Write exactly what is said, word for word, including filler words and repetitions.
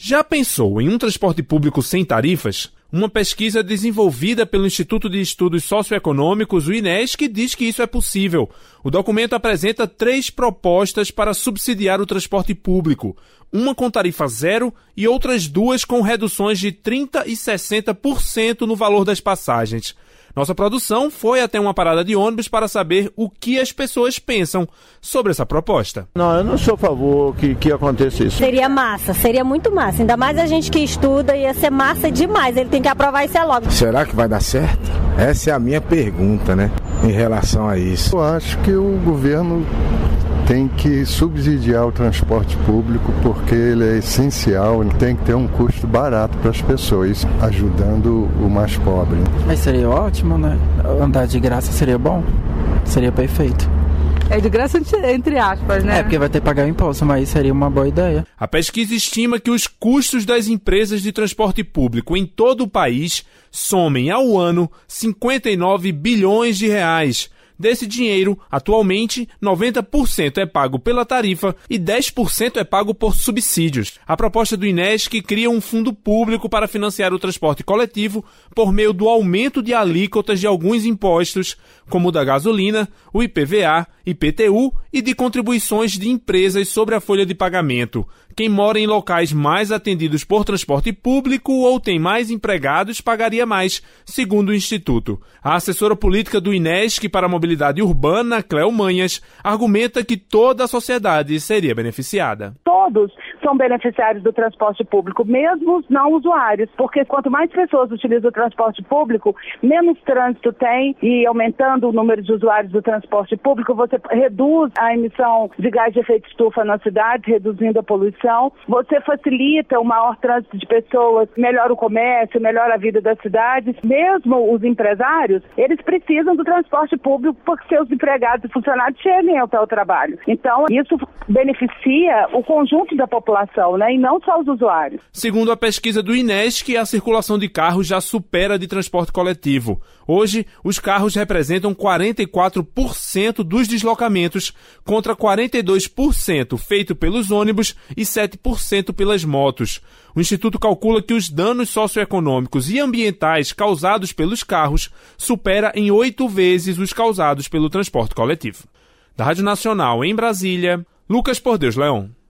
Já pensou em um transporte público sem tarifas? Uma pesquisa desenvolvida pelo Instituto de Estudos Socioeconômicos, o INESC, diz que isso é possível. O documento apresenta três propostas para subsidiar o transporte público, uma com tarifa zero e outras duas com reduções de trinta por cento e sessenta por cento no valor das passagens. Nossa produção foi até uma parada de ônibus para saber o que as pessoas pensam sobre essa proposta. Não, eu não sou a favor que, que aconteça isso. Seria massa, seria muito massa. Ainda mais a gente que estuda, ia ser massa demais. Ele tem que aprovar isso é logo. Será que vai dar certo? Essa é a minha pergunta, né, em relação a isso. Eu acho que o governo tem que subsidiar o transporte público porque ele é essencial, ele tem que ter um custo barato para as pessoas, ajudando o mais pobre. Mas seria ótimo, né? Andar de graça seria bom, seria perfeito. É de graça entre aspas, né? É, porque vai ter que pagar o imposto, mas seria uma boa ideia. A pesquisa estima que os custos das empresas de transporte público em todo o país somem ao ano cinquenta e nove bilhões de reais. Desse dinheiro, atualmente, noventa por cento é pago pela tarifa e dez por cento é pago por subsídios. A proposta do INESC cria um fundo público para financiar o transporte coletivo por meio do aumento de alíquotas de alguns impostos, como o da gasolina, o I P V A, I P T U e de contribuições de empresas sobre a folha de pagamento. Quem mora em locais mais atendidos por transporte público ou tem mais empregados pagaria mais, segundo o Instituto. A assessora política do INESC para a Mobilidade Urbana, Cléo Manhas, argumenta que toda a sociedade seria beneficiada. Todos são beneficiários do transporte público, mesmo os não usuários, porque quanto mais pessoas utilizam o transporte público, menos trânsito tem, e aumentando o número de usuários do transporte público, você reduz a emissão de gás de efeito estufa na cidade, reduzindo a poluição. Você facilita o maior trânsito de pessoas, melhora o comércio, melhora a vida das cidades. Mesmo os empresários, eles precisam do transporte público porque seus empregados e funcionários cheguem até o trabalho. Então, isso beneficia o conjunto da população, né, e não só os usuários. Segundo a pesquisa do INESC, a circulação de carros já supera a de transporte coletivo. Hoje, os carros representam quarenta e quatro por cento dos deslocamentos, contra quarenta e dois por cento feito pelos ônibus e sete por cento pelas motos. O Instituto calcula que os danos socioeconômicos e ambientais causados pelos carros supera em oito vezes os causados pelo transporte coletivo. Da Rádio Nacional em Brasília, Lucas Por Deus Leão.